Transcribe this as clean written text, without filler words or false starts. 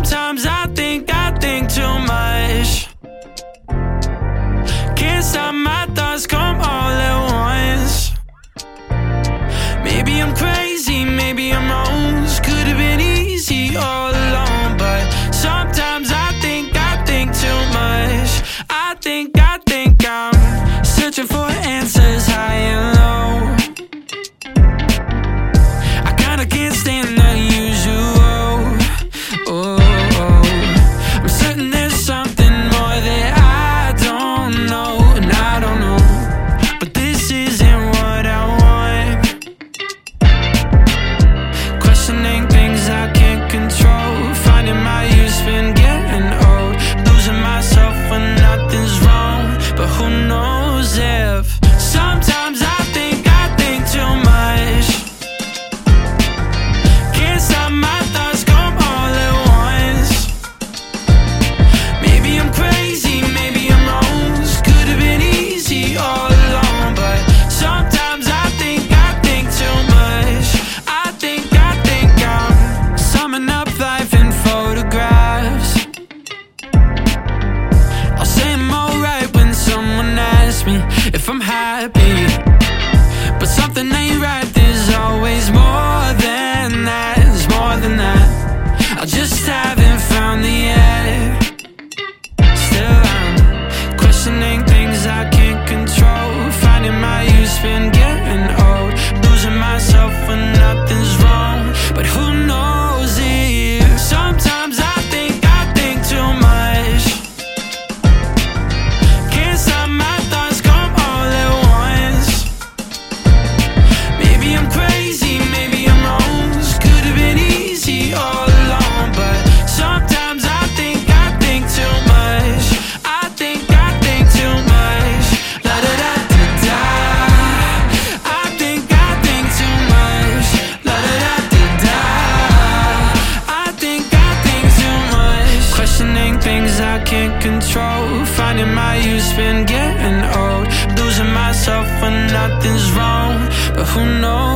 Sometimes I think too much. Can't stop my thoughts come all at once. Maybe I'm crazy, maybe I'm wrong. Could have been easy all along, but sometimes I think too much. I think I'm searching for answers high and low. I kinda can't stand the usual. I'm certain there's something more that I don't know, and I don't know, but this isn't what I want. Questioning things I can't control, finding my use, been getting old, losing myself when nothing's wrong, but who knows if sometimes I think too much. Can't stop my thoughts come all at once. Maybe I'm crazy, maybe I'm wrong. Could have been easy all along, but sometimes I think too much. I think I'm summing up life in photographs. I'll say I'm alright when someone asks me if I'm happy, but something ain't right. There's always more than that. There's more than that. I just haven't found the end. Still I'm questioning things I can't control, finding my use, been getting old, losing myself when nothing's wrong, but who knows if sometimes I think too much. Can't stop my thoughts come all at once. Maybe I'm crazy, maybe I'm wrong. Could have been easy all along, but sometimes I think too much. I think too much. La da da da da. I think too much. La da da da da. I think too much. Questioning things I can't control, finding my use, been getting old, losing myself when nothing's wrong, but who knows